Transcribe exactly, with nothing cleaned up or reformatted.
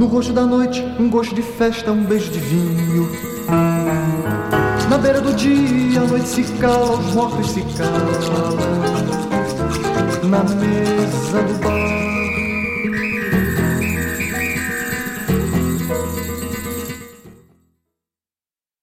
No rosto da noite, um gosto de festa, um beijo de vinho. Na beira do dia, a noite se cala, os mortos se calam. Na mesa